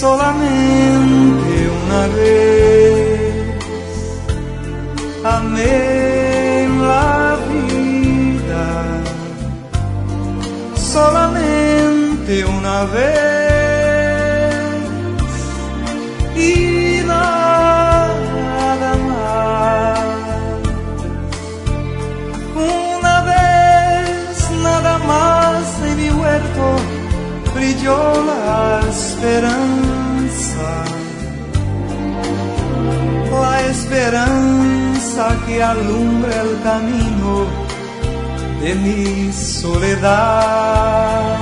solamente una vez amé la vida, solamente una vez y nada más. Una vez nada más en mi huerto brilló la esperanza que alumbra el camino de mi soledad.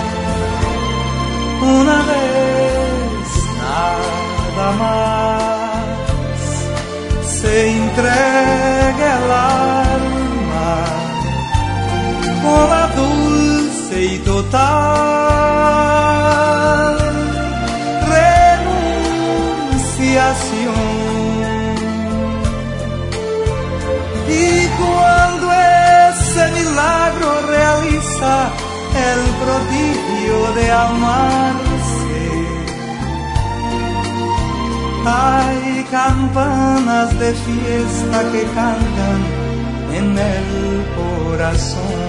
Una vez nada más se entrega el alma con la dulce y total renunciación. Y cuando ese milagro realiza el prodigio de amarse, hay campanas de fiesta que cantan en el corazón.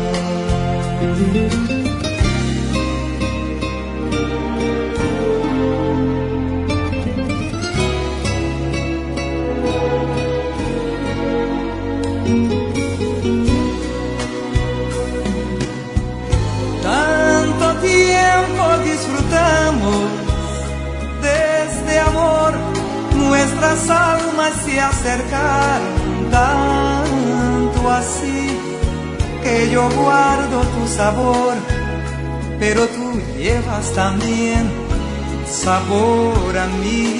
Tanto tiempo disfrutamos de este amor, nuestras almas se acercaron tanto así que yo guardo tu sabor, pero tú llevas también sabor a mí.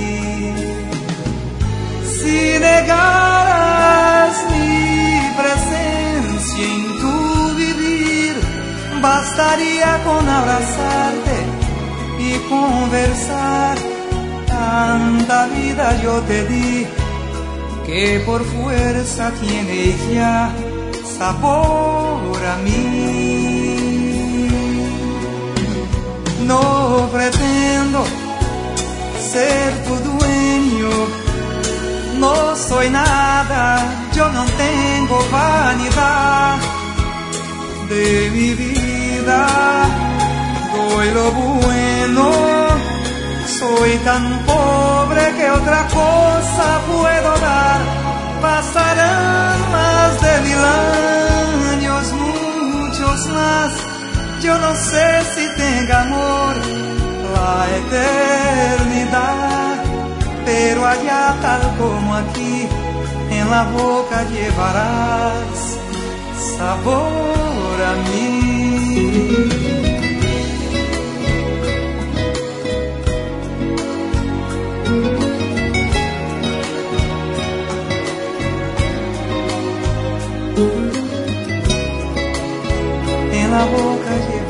Si negaras mi presencia en tu vivir, bastaría con abrazarte y conversar. Tanta vida yo te di que por fuerza tiene ya sabor a mí. No pretendo ser tu dueño, no soy nada, yo no tengo vanidad. De mi vida doy lo bueno, soy tan pobre que otra cosa puedo dar. Pasarán más de 1000 años, muchos más, yo no sé si tenga amor la eternidad, pero allá tal como aquí, en la boca llevarás sabor a mí. En la boca llevarás